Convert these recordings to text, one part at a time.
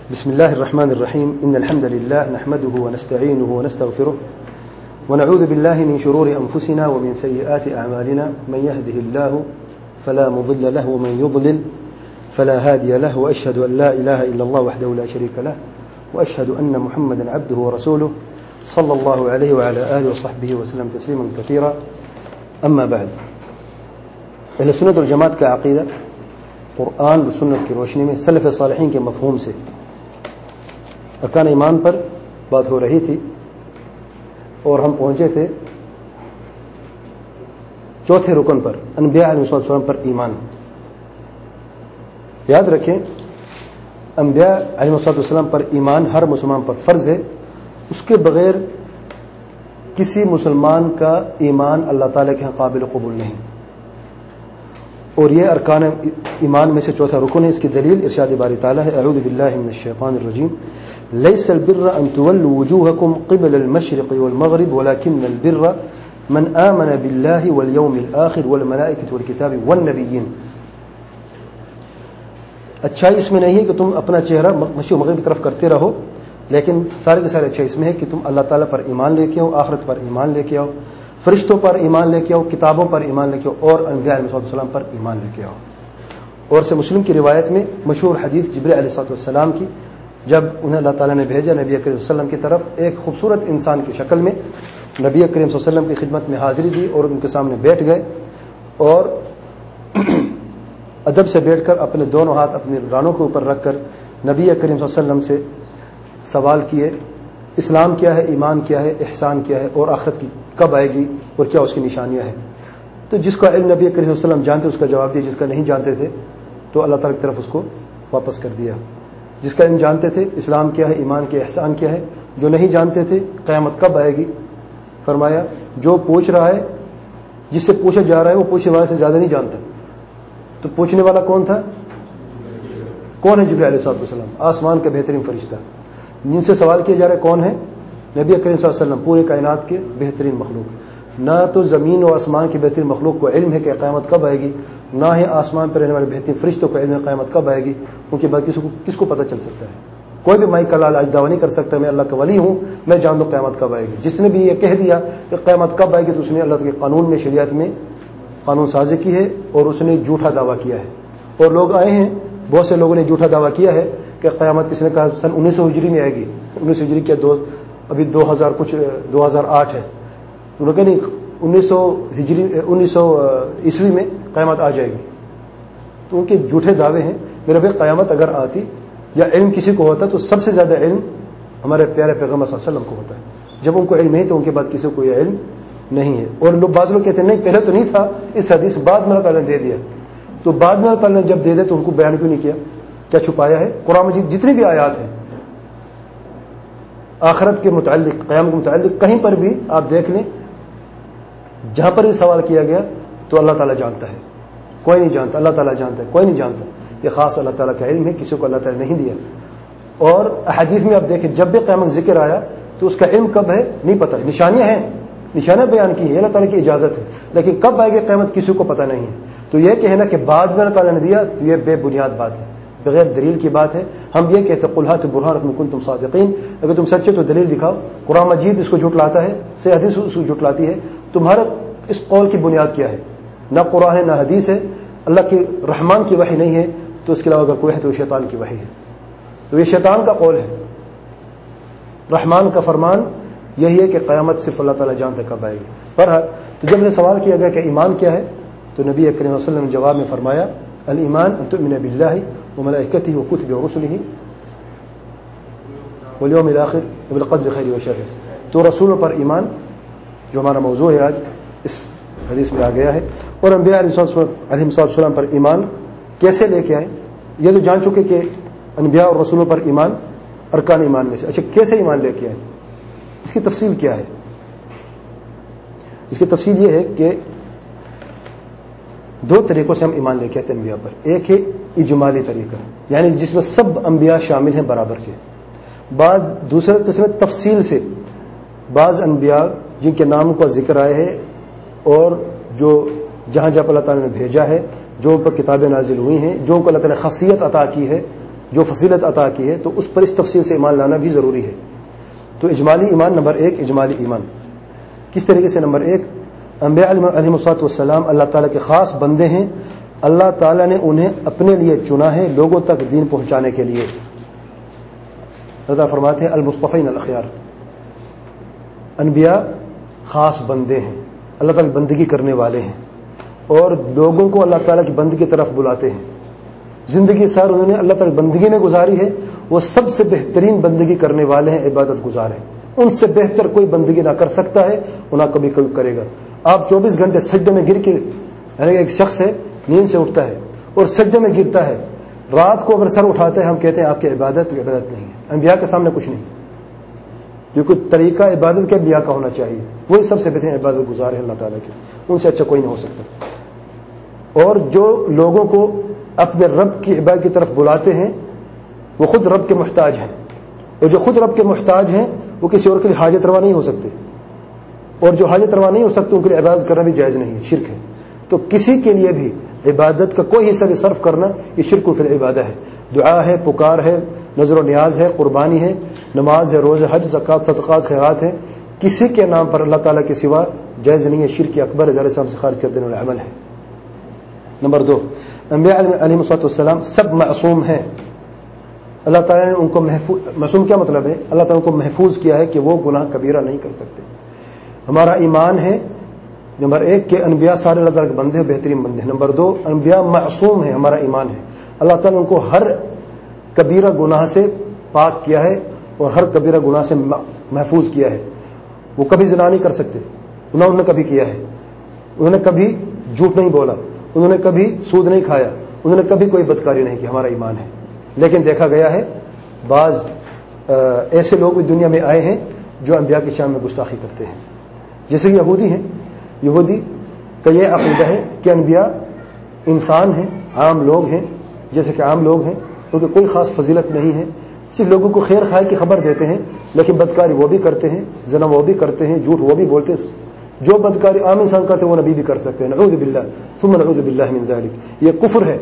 بسم الله الرحمن الرحيم إن الحمد لله نحمده ونستعينه ونستغفره ونعوذ بالله من شرور أنفسنا ومن سيئات أعمالنا من يهده الله فلا مضل له ومن يضلل فلا هادي له وأشهد أن لا إله إلا الله وحده لا شريك له وأشهد أن محمدا عبده ورسوله صلى الله عليه وعلى آله وصحبه وسلم تسليما كثيرا أما بعد اہل سنت والجماعت کا عقیدہ قرآن و سنت کی روشنی میں سلف صالحین کے مفہوم سے ارکان ایمان پر بات ہو رہی تھی اور ہم پہنچے تھے چوتھے رکن پر، انبیاء علیہ السلام پر ایمان۔ یاد رکھیں انبیاء علیہ السلام پر ایمان ہر مسلمان پر فرض ہے، اس کے بغیر کسی مسلمان کا ایمان اللہ تعالیٰ کے ہاں قابل قبول نہیں، اور یہ ارکان ایمان میں سے چوتھا رکن ہے۔ اس کی دلیل ارشاد باری تعالیٰ ہے، اعوذ باللہ من الشیطان الرجیم، لیس البر ان تولوا وجوہکم قبل المشرق والمغرب ولكن البر من آمن باللہ والیوم الآخر والملائکۃ والکتاب والنبیین۔ اچھائی اس میں نہیں ہے کہ تم اپنا چہرہ مشرق و مغرب کی طرف کرتے رہو، لیکن سارے کے سارے اچھائی اس میں ہے کہ تم اللہ تعالیٰ پر ایمان لے کے آؤ، آخرت پر ایمان لے کے آؤ، فرشتوں پر ایمان لے کے آؤ، کتابوں پر ایمان لے کے آؤ، اور انبیاء علیہ السلام پر ایمان لے کے آؤ۔ اور سے مسلم کی روایت میں مشہور حدیث جبرائیل علیہ السلام کی، جب انہیں اللہ تعالیٰ نے بھیجا نبی کریم صلی اللہ علیہ وسلم کی طرف، ایک خوبصورت انسان کی شکل میں نبی کریم صلی اللہ علیہ وسلم کی خدمت میں حاضری دی اور ان کے سامنے بیٹھ گئے، اور ادب سے بیٹھ کر اپنے دونوں ہاتھ اپنے رانوں کے اوپر رکھ کر نبی کریم صلی اللہ علیہ وسلم سے سوال کیے، اسلام کیا ہے، ایمان کیا ہے، احسان کیا ہے، اور آخرت کی کب آئے گی اور کیا اس کی نشانیاں ہیں۔ تو جس کا علم نبی کریم صلی اللہ علیہ وسلم جانتے اس کا جواب دیا، جس کا نہیں جانتے تھے تو اللہ تعالیٰ کی طرف اس کو واپس کر دیا۔ جس کا علم جانتے تھے اسلام کیا ہے، ایمان کیا، احسان کیا ہے، جو نہیں جانتے تھے قیامت کب آئے گی، فرمایا جو پوچھ رہا ہے، جس سے پوچھا جا رہا ہے وہ پوچھنے والے سے زیادہ نہیں جانتا۔ تو پوچھنے والا کون تھا؟ کون ہے؟ جبرائیل علیہ السلام، آسمان کا بہترین فرشتہ۔ جن سے سوال کیا جا رہا ہے کون ہے؟ نبی کریم صلی اللہ علیہ وسلم، پورے کائنات کے بہترین مخلوق۔ نہ تو زمین و آسمان کی بہترین مخلوق کو علم ہے کہ قیامت کب آئے گی، نہ ہی آسمان پر رہنے والے بہترین فرشتوں کو علم ہے قیامت کب آئے گی، کیونکہ بعد کس کو پتہ چل سکتا ہے؟ کوئی بھی مائی کلال آج دعویٰ نہیں کر سکتا میں اللہ کا ولی ہوں، میں جان دوں قیامت کب آئے گی۔ جس نے بھی یہ کہہ دیا کہ قیامت کب آئے گی تو اس نے اللہ کے قانون میں، شریعت میں قانون سازی کی ہے اور اس نے جھوٹا دعویٰ کیا ہے۔ اور لوگ آئے ہیں، بہت سے لوگوں نے جھوٹا دعویٰ کیا ہے کہ قیامت کس نے کہا سن 1900 ہجری میں آئے گی۔ 1900 ہجری کیا ابھی 2008 ہے، تو انہوں نے کہا نہیں 1900 عیسوی میں قیامت آ جائے گی۔ تو ان کے جھوٹے دعوے ہیں۔ میرے بھائی قیامت اگر آتی یا علم کسی کو ہوتا تو سب سے زیادہ علم ہمارے پیارے پیغمبر صلی اللہ علیہ وسلم کو ہوتا ہے۔ جب ان کو علم نہیں تو ان کے بعد کسی کو یہ علم نہیں ہے۔ اور بعض لوگ کہتے ہیں نہیں پہلے تو نہیں تھا، اس حدیث بعد میں اللہ تعالیٰ نے دے دیا۔ تو بعد میں اللہ تعالیٰ نے جب دے دیا تو ان کو بیان کیوں نہیں کیا؟ کیا چھپایا ہے؟ قرآن مجید جتنی بھی آیات ہیں آخرت کے متعلق، قیامت کے متعلق، کہیں پر بھی آپ دیکھ لیں جہاں پر بھی سوال کیا گیا تو اللہ تعالیٰ جانتا ہے، کوئی نہیں جانتا، اللہ تعالیٰ جانتا ہے، کوئی نہیں جانتا۔ یہ خاص اللہ تعالیٰ کا علم ہے، کسی کو اللہ تعالیٰ نے نہیں دیا۔ اور احادیث میں آپ دیکھیں جب بھی قیامت ذکر آیا تو اس کا علم کب ہے نہیں پتہ، نشانیاں ہیں، نشانیاں بیان کی ہیں، اللہ تعالیٰ کی اجازت ہے، لیکن کب آئے گی قیامت کسی کو پتہ نہیں ہے۔ تو یہ کہنا کہ بعد میں اللہ تعالیٰ نے دیا تو یہ بے بنیاد بات ہے، بغیر دلیل کی بات ہے۔ ہم یہ کہتے ہیں قل ہاتوا برہانکم ان کنتم صادقین، اگر تم سچے تو دلیل دکھاؤ۔ قرآن مجید اس کو جھٹلاتا ہے، صحیح حدیث اس کو جھٹلاتی ہے۔ تمہارا اس قول کی بنیاد کیا ہے؟ نہ قرآن ہے نہ حدیث ہے، اللہ کے رحمان کی وحی نہیں ہے، تو اس کے علاوہ اگر کوئی ہے تو شیطان کی وحی ہے۔ تو یہ شیطان کا قول ہے۔ رحمان کا فرمان یہی ہے کہ قیامت صرف اللہ تعالیٰ جانتا ہے کب آئے گی۔ بہرحال تو جب نے سوال کیا گیا کہ ایمان کیا ہے تو نبی کریم صلی اللہ علیہ وسلم نے جواب میں فرمایا الایمان ان تؤمن باللہ وملائکتہ وکتبہ ورسلہ والیوم الآخر وبالقدر خیر و شر۔ تو رسولوں پر ایمان، جو ہمارا موضوع ہے آج، اس حدیث میں آ گیا ہے۔ اور انبیاء علیہ السلام پر ایمان کیسے لے کے آئے؟ یہ تو جان چکے کہ انبیاء اور رسولوں پر ایمان ارکان ایمان میں سے۔ اچھا کیسے ایمان لے کے آئے؟ اس کی تفصیل کیا ہے؟ اس کی تفصیل یہ ہے کہ دو طریقوں سے ہم ایمان لے کے آتے ہیں انبیاء پر۔ ایک ہے اجمالی طریقہ، یعنی جس میں سب انبیاء شامل ہیں برابر کے۔ بعض دوسرا قسم تفصیل سے، بعض انبیاء جن کے نام کا ذکر آئے ہے اور جو جہاں جہاں پر اللہ تعالیٰ نے بھیجا ہے، جو ان پر کتابیں نازل ہوئی ہیں، جو ان کو اللہ تعالیٰ نے خاصیت عطا کی ہے، جو فضیلت عطا کی ہے تو اس پر اس تفصیل سے ایمان لانا بھی ضروری ہے. تو اجمالی ایمان نمبر 1 اجمالی ایمان کس طریقے سے؟ نمبر 1 انبیاء علیہ السلام اللہ تعالیٰ کے خاص بندے ہیں. اللہ تعالیٰ نے انہیں اپنے لیے چنا ہے لوگوں تک دین پہنچانے کے لیے. اللہ فرماتے ہیں المصطفین الاخیار. انبیاء خاص بندے ہیں, اللہ تعالیٰ کی بندگی کرنے والے ہیں اور لوگوں کو اللہ تعالیٰ کی بندگی کی طرف بلاتے ہیں. زندگی سار انہوں نے اللہ تعالیٰ کی بندگی میں گزاری ہے. وہ سب سے بہترین بندگی کرنے والے ہیں, عبادت گزار ہیں. ان سے بہتر کوئی بندگی نہ کر سکتا ہے اور نہ کبھی کرے گا. آپ 24 گھنٹے سجدے میں گر کے, یعنی ایک شخص ہے نیند سے اٹھتا ہے اور سجدے میں گرتا ہے, رات کو اگر سر اٹھاتا ہے ہم کہتے ہیں آپ کی عبادت نہیں ہے. انبیاء کے سامنے کچھ نہیں, کیونکہ طریقہ عبادت کے انبیاء کا ہونا چاہیے. وہی سب سے بہترین عبادت گزار ہے اللہ تعالیٰ کے, ان سے اچھا کوئی نہیں ہو سکتا. اور جو لوگوں کو اپنے رب کی عبادت کی طرف بلاتے ہیں وہ خود رب کے محتاج ہیں, اور جو خود رب کے محتاج ہیں وہ کسی اور کے لیے حاجت روا نہیں ہو سکتے, اور جو حاجت روا نہیں ہو سکتے ان کے لیے عبادت کرنا بھی جائز نہیں ہے, شرک ہے. تو کسی کے لیے بھی عبادت کا کوئی حصہ بھی صرف کرنا یہ شرک فی العبادہ ہے. دعا ہے, پکار ہے, نظر و نیاز ہے, قربانی ہے, نماز ہے, روزہ, حج, زکوٰۃ, صدقات, خیرات ہے, کسی کے نام پر اللہ تعالیٰ کے سوا جائز نہیں ہے. شرک اکبر ادارے سے خارج کر دینے والا عمل ہے. نمبر 2 انبیاء علیہ السلام سب معصوم ہیں. اللہ تعالیٰ نے ان کو معصوم کیا مطلب ہے؟ اللہ تعالیٰ کو محفوظ کیا ہے کہ وہ گناہ کبیرہ نہیں کر سکتے. ہمارا ایمان ہے نمبر 1 کہ انبیاء سارے اللہ تعالیٰ کے بندے ہیں, بہترین بندے ہیں. نمبر 2 انبیاء معصوم ہیں, ہمارا ایمان ہے. اللہ تعالیٰ نے ان کو ہر کبیرہ گناہ سے پاک کیا ہے اور ہر کبیرہ گناہ سے محفوظ کیا ہے. وہ کبھی زنا نہیں کر سکتے, انہوں نے کبھی کیا ہے. انہوں نے کبھی جھوٹ نہیں بولا, انہوں نے کبھی سود نہیں کھایا, انہوں نے کبھی کوئی بدکاری نہیں کی. ہمارا ایمان ہے. لیکن دیکھا گیا ہے بعض ایسے لوگ بھی دنیا میں آئے ہیں جو انبیاء کی شان میں گستاخی کرتے ہیں, جیسے کہ یہودی ہیں. یہودی کا یہ عقیدہ ہے کہ انبیاء انسان ہیں, عام لوگ ہیں, جیسے کہ عام لوگ ہیں, کیونکہ کوئی خاص فضیلت نہیں ہے, صرف لوگوں کو خیر خواہ کی خبر دیتے ہیں, لیکن بدکاری وہ بھی کرتے ہیں, زنا وہ بھی کرتے ہیں, جھوٹ وہ بھی بولتے ہیں. جو بدکاری عام انسان کرتے ہیں وہ نبی بھی کر سکتے ہیں. نعوذ باللہ ثم نعوذ باللہ من ذلک. یہ کفر ہے.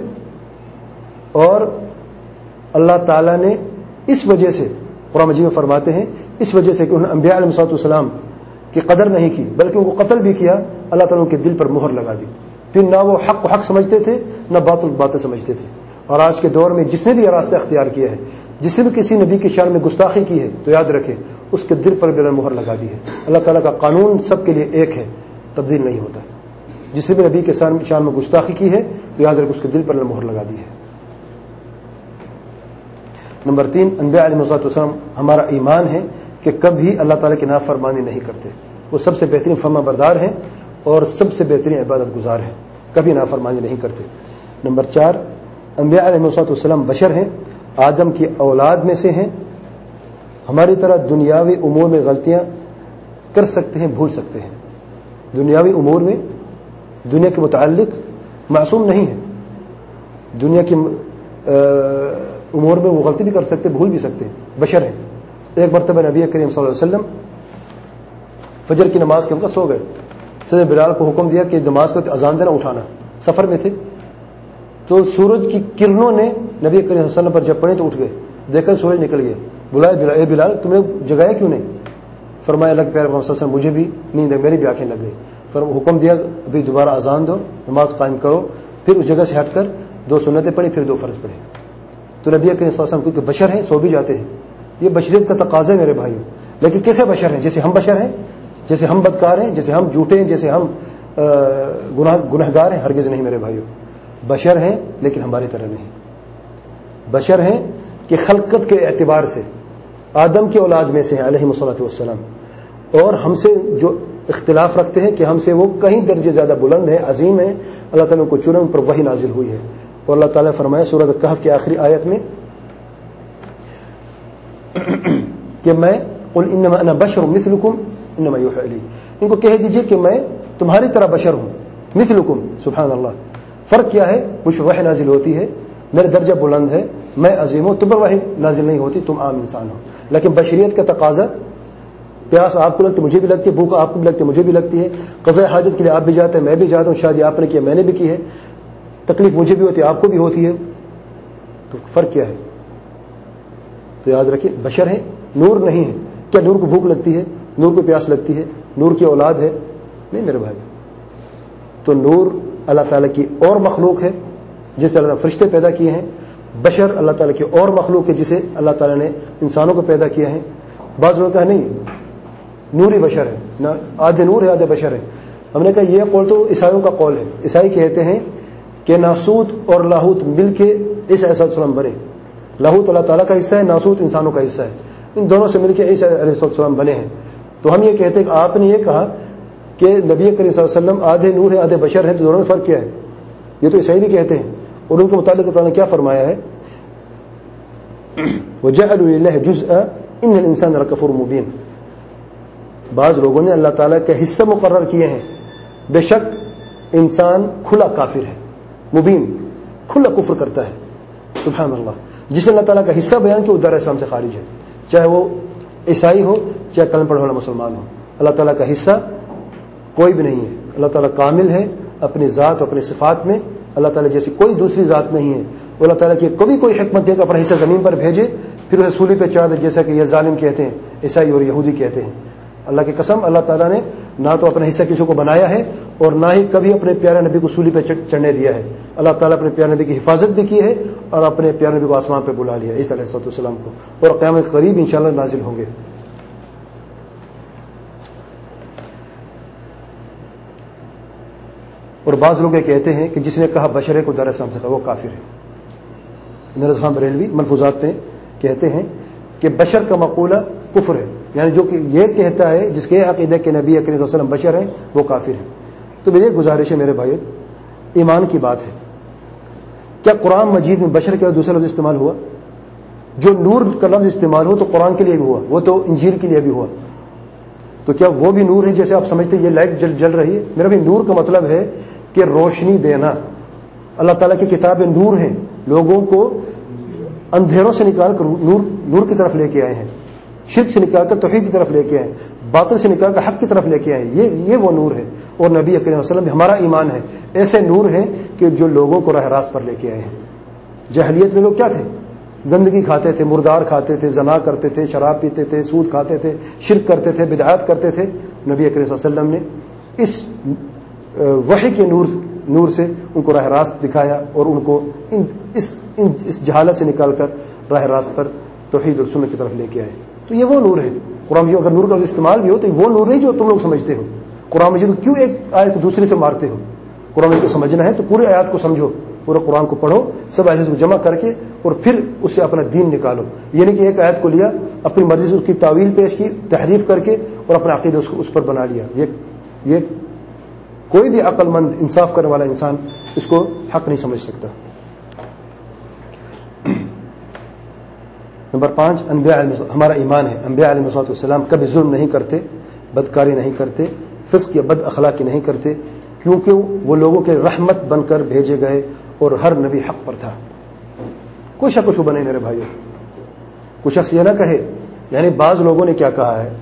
اور اللہ تعالیٰ نے اس وجہ سے قرآن مجید میں فرماتے ہیں, اس وجہ سے کہ انہوں نے انبیاء علیہ السلام کی قدر نہیں کی بلکہ ان کو قتل بھی کیا, اللہ تعالیٰ ان کے دل پر مہر لگا دی. پھر نہ وہ حق کو حق سمجھتے تھے نہ باطل باطل سمجھتے تھے. اور آج کے دور میں جس نے بھی یہ راستہ اختیار کیا ہے, جس نے بھی کسی نبی کی شان میں گستاخی کی ہے, تو یاد رکھے اس کے دل پر بھی مہر لگا دی ہے. اللہ تعالیٰ کا قانون سب کے لیے ایک ہے, تبدیل نہیں ہوتا. جس نے بھی نبی کے شان میں گستاخی کی ہے تو یاد رکھے اس کے دل پر مہر لگا دی ہے. نمبر 3 انبیاء علیہ السلام ہمارا ایمان ہے کہ کبھی اللہ تعالیٰ کی نافرمانی نہیں کرتے. وہ سب سے بہترین فرما بردار ہیں اور سب سے بہترین عبادت گزار ہیں, کبھی نافرمانی نہیں کرتے. نمبر 4 انبیاء علیہ السلام بشر ہیں, آدم کی اولاد میں سے ہیں. ہماری طرح دنیاوی امور میں غلطیاں کر سکتے ہیں, بھول سکتے ہیں. دنیاوی امور میں دنیا کے متعلق معصوم نہیں ہے. دنیا کی امور میں وہ غلطی بھی کر سکتے, بھول بھی سکتے ہیں, بشر ہیں. ایک مرتبہ نبی کریم صلی اللہ علیہ وسلم فجر کی نماز کے وقت سو گئے. سیدنا بلال کو حکم دیا کہ نماز کے وقت اذان دینا اٹھانا. سفر میں تھے تو سورج کی کرنوں نے نبی کریم صلی اللہ علیہ وسلم پر جب پڑے تو اٹھ گئے. دیکھا سورج نکل گیا. بلایا اے بلال تم نے جگایا کیوں نہیں؟ فرمایا اللہ کے پیارے محمد صلی اللہ علیہ وسلم مجھے بھی نیند ہے, میری بھی آنکھیں لگ گئی. حکم دیا ابھی دوبارہ اذان دو, نماز قائم کرو. پھر اس جگہ سے ہٹ کر 2 سنتیں پڑھی, پھر 2 فرض پڑھے. تو نبی کریم صلی اللہ علیہ وسلم کیونکہ بشر ہیں سو بھی جاتے ہیں. یہ بشریت کا تقاضا ہے میرے بھائیوں. لیکن کیسے بشر ہیں؟ جیسے ہم بشر ہیں, جیسے ہم بدکار ہیں, جیسے ہم جھوٹے ہیں, جیسے ہم گنہگار ہیں. ہرگز نہیں میرے بھائیوں. بشر ہیں لیکن ہماری طرح نہیں. بشر ہیں کہ خلقت کے اعتبار سے آدم کی اولاد میں سے ہیں علیہ الصلوۃ والسلام, اور ہم سے جو اختلاف رکھتے ہیں کہ ہم سے وہ کہیں درجے زیادہ بلند ہیں, عظیم ہیں. اللہ تعالیٰ کو چنا, ان پر وحی نازل ہوئی ہے. اور اللہ تعالیٰ نے فرمایا سورۃ الکہف کی آخری آیت میں کہ میں قل انما انا بشر مثلکم انما یوحی الی. ان کو کہہ دیجئے کہ میں تمہاری طرح بشر ہوں. مثلکم, سبحان اللہ. فرق کیا ہے؟ مجھ پر وحی نازل ہوتی ہے, میرا درجہ بلند ہے, میں عظیم ہوں. تم پر وحی نازل نہیں ہوتی, تم عام انسان ہو. لیکن بشریت کا تقاضا, پیاس آپ کو لگتی مجھے بھی لگتی ہے, بھوک آپ کو بھی لگتی ہے مجھے بھی لگتی ہے, قضاء حاجت کے لیے آپ بھی جاتے ہیں میں بھی جاتا ہوں, شادی آپ نے کیا میں نے بھی کی ہے, تکلیف مجھے بھی ہوتی ہے آپ کو بھی ہوتی ہے. تو فرق کیا ہے؟ تو یاد رکھیں بشر ہیں، نور نہیں ہے. کیا نور کو بھوک لگتی ہے؟ نور کو پیاس لگتی ہے؟ نور کی اولاد ہے؟ نہیں میرے بھائی. تو نور اللہ تعالیٰ کی اور مخلوق ہے جسے اللہ تعالیٰ فرشتے پیدا کیے ہیں. بشر اللہ تعالیٰ کی اور مخلوق ہے جسے اللہ تعالیٰ نے انسانوں کو پیدا کیا ہے. بعض لوگوں کا نہیں نوری بشر ہے، نہ آدھے نور ہے آدھے بشر ہے. ہم نے کہا یہ قول تو عیسائیوں کا قول ہے. عیسائی کہتے ہیں کہ ناسوت اور لاہوت مل کے عیسی علیہ السلام بنے. لاہوت اللہ تعالیٰ کا حصہ ہے، ناسوت انسانوں کا حصہ ہے. ان دونوں سے مل کے عیسی علیہ السلام بنے ہیں. تو ہم یہ کہتے ہیں کہ آپ نے یہ کہا کہ نبی کریم صلی اللہ علیہ وسلم آدھے نور ہے آدھے بشر ہیں، تو دونوں میں فرق کیا ہے؟ یہ تو عیسائی بھی کہتے ہیں. اور ان کے متعلق اللہ نے کیا فرمایا ہے؟ وَجَعَلُوا لِلَّهِ جُزْءًا إِنَّ الْإِنسَانَ لَكَفُورٌ مُبِينٌ. بعض لوگوں نے اللہ تعالیٰ کے حصہ مقرر کیے ہیں. بے شک انسان کھلا کافر ہے، مبین کھلا کفر کرتا ہے. سبحان اللہ. جس نے اللہ تعالیٰ کا حصہ بیان کیا وہ دار اسلام سے خارج ہے، چاہے وہ عیسائی ہو چاہے کلمہ پڑھنے والا مسلمان ہو. اللہ تعالیٰ کا حصہ کوئی بھی نہیں ہے. اللہ تعالیٰ کامل ہے اپنی ذات اور اپنی صفات میں. اللہ تعالیٰ جیسی کوئی دوسری ذات نہیں ہے. وہ اللہ تعالیٰ کی کبھی کوئی حکمت ہے کہ اپنا حصہ زمین پر بھیجے پھر اسے سولی پہ چڑھا دے، جیسا کہ یہ ظالم کہتے ہیں عیسائی اور یہودی کہتے ہیں. اللہ کی قسم اللہ تعالیٰ نے نہ تو اپنا حصہ کسی کو بنایا ہے اور نہ ہی کبھی اپنے پیارے نبی کو سولی پہ چڑھنے دیا ہے. اللہ تعالیٰ اپنے پیارے نبی کی حفاظت بھی کی ہے اور اپنے پیارے نبی کو آسمان پہ بلا لیا عیسی علیہ السلام کو، اور قیامت قریب انشاءاللہ نازل ہوں گے. اور بعض لوگ یہ کہتے ہیں کہ جس نے کہا بشرے کو دار اسلام سے کہا وہ کافر ہے. نرس خان بریلوی ملفوظات میں کہتے ہیں کہ بشر کا مقولہ کفر ہے، یعنی جو کہ یہ کہتا ہے جس کے عقیدہ کے نبی کریم صلی اللہ علیہ وسلم بشر ہیں وہ کافر ہے. تو میری گزارش ہے میرے بھائی، ایمان کی بات ہے. کیا قرآن مجید میں بشر کا دوسرا لفظ استعمال ہوا؟ جو نور کا لفظ استعمال ہو تو قرآن کے لیے بھی ہوا، وہ تو انجیل کے لیے بھی ہوا. تو کیا وہ بھی نور ہے جیسے آپ سمجھتے ہیں یہ لائٹ جل رہی ہے؟ میرا بھی نور کا مطلب ہے کہ روشنی دینا. اللہ تعالیٰ کی کتابیں نور ہیں، لوگوں کو اندھیروں سے نکال کر نور کی طرف لے کے آئے ہیں، شرک سے نکال کر توحید کی طرف لے کے آئے، باطل سے نکال کر حق کی طرف لے کے آئے. یہ وہ نور ہے. اور نبی کریم صلی اللہ علیہ وسلم ہمارا ایمان ہے ایسے نور ہیں کہ جو لوگوں کو راہ راست پر لے کے آئے ہیں. جاہلیت میں لوگ کیا تھے؟ گندگی کھاتے تھے، مردار کھاتے تھے، زنا کرتے تھے، شراب پیتے تھے، سود کھاتے تھے، شرک کرتے تھے، بدعات کرتے تھے. نبی کریم صلی اللہ علیہ وسلم نے اس وحی کے نور سے ان کو راہ راست دکھایا اور ان کو اس جہالت سے نکال کر راہ راست پر توحید اور سنت کی طرف لے کے آئے. تو یہ وہ نور ہے. قرآن مجید اگر نور کا استعمال بھی ہو تو وہ نور نہیں جو تم لوگ سمجھتے ہو. قرآن مجید کو کیوں ایک آیت کو دوسرے سے مارتے ہو؟ قرآن مجید کو سمجھنا ہے تو پورے آیات کو سمجھو، پورے قرآن کو پڑھو، سب آیات کو جمع کر کے اور پھر اس سے اپنا دین نکالو. یہ نہیں کہ ایک آیت کو لیا اپنی مرضی سے اس کی تعویل پیش کی، تحریف کر کے اور اپنا عقیدہ اس پر بنا لیا. یہ کوئی بھی عقل مند انصاف کرنے والا انسان اس کو حق نہیں سمجھ سکتا. نمبر 5 انبیاء ہمارا ایمان ہے انبیاء علیہ السلام کبھی ظلم نہیں کرتے، بدکاری نہیں کرتے، فسق یا بد اخلاقی نہیں کرتے، کیونکہ وہ لوگوں کے رحمت بن کر بھیجے گئے اور ہر نبی حق پر تھا. کوئی شک و شبہ نہیں میرے بھائیو. کوئی شخص یہ نہ کہے، یعنی بعض لوگوں نے کیا کہا ہے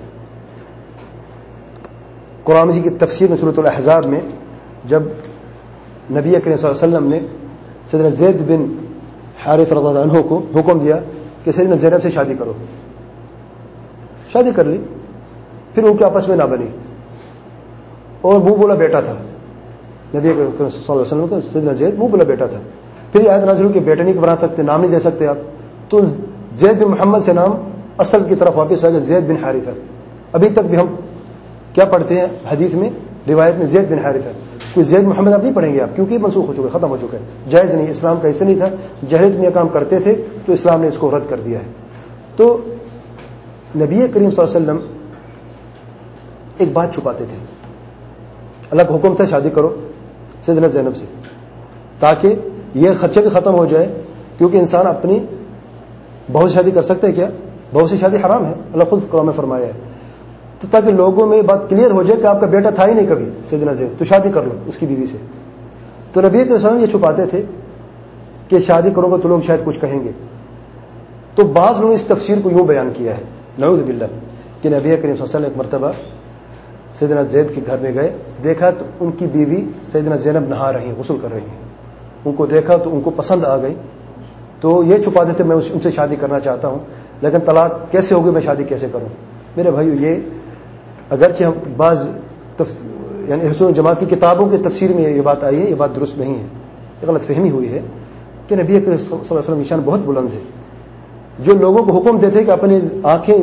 قرآن مجید کی تفسیر میں سورۃ الاحزاب میں، جب نبی کریم صلی اللہ علیہ وسلم نے سیدنا زید بن حارث رضی اللہ عنہ کو حکم دیا کہ سیدنا زینب سے شادی کرو. شادی کر لی، پھر ان کے آپس میں نہ بنی اور منہ بولا بیٹا تھا. نبی کریم صلی اللہ علیہ وسلم کو سیدنا زید منہ بولا بیٹا تھا. پھر یہ آیت نازل ہوئی کہ بیٹا نہیں بنا سکتے، نام نہیں دے سکتے آپ، تو زید بن محمد سے نام اصل کی طرف واپس آ گیا زید بن حارثہ. ابھی تک بھی ہم کیا پڑھتے ہیں حدیث میں روایت میں زید بن حارثہ. کوئی زید محمد آپ نہیں پڑھیں گے آپ، کیونکہ منسوخ ہو چکا ہے، ختم ہو چکا ہے، جائز نہیں، اسلام کا حصہ نہیں تھا. جاہلیت میں یہ کام کرتے تھے تو اسلام نے اس کو رد کر دیا ہے. تو نبی کریم صلی اللہ علیہ وسلم ایک بات چھپاتے تھے. اللہ کا حکم تھا شادی کرو سیدنا زینب سے تاکہ یہ خدشہ بھی ختم ہو جائے، کیونکہ انسان اپنی بہو سے شادی کر سکتا ہے کیا؟ بہو سے شادی حرام ہے، اللہ خود قرآن میں فرمایا ہے. تو تاکہ لوگوں میں بات کلیئر ہو جائے کہ آپ کا بیٹا تھا ہی نہیں کبھی سیدنا زید، تو شادی کر لو اس کی بیوی سے. تو نبی کریم صلی اللہ علیہ وسلم یہ چھپاتے تھے کہ شادی کرو گے تو لوگ شاید کچھ کہیں گے. تو بعض لوگوں نے اس تفسیر کو یوں بیان کیا ہے نعوذ باللہ کہ نبی کریم صلی اللہ علیہ وسلم ایک مرتبہ سیدنا زید کے گھر میں گئے، دیکھا تو ان کی بیوی سیدنا زینب نہا رہی ہیں، غسل کر رہی ہیں. ان کو دیکھا تو ان کو پسند آ گئی، تو یہ چھپا دیتے میں ان سے شادی کرنا چاہتا ہوں. لیکن طلاق کیسے ہوگی, میں شادی کیسے کروں. میرے بھائیو, یہ اگرچہ ہم بعض یعنی اہل سنت جماعت کی کتابوں کی تفسیر میں یہ بات آئی ہے, یہ بات درست نہیں ہے, یہ غلط فہمی ہوئی ہے کہ نبی اکرم صلی اللہ علیہ وسلم کی شان بہت بلند ہے. جو لوگوں کو حکم دیتے کہ اپنی آنکھیں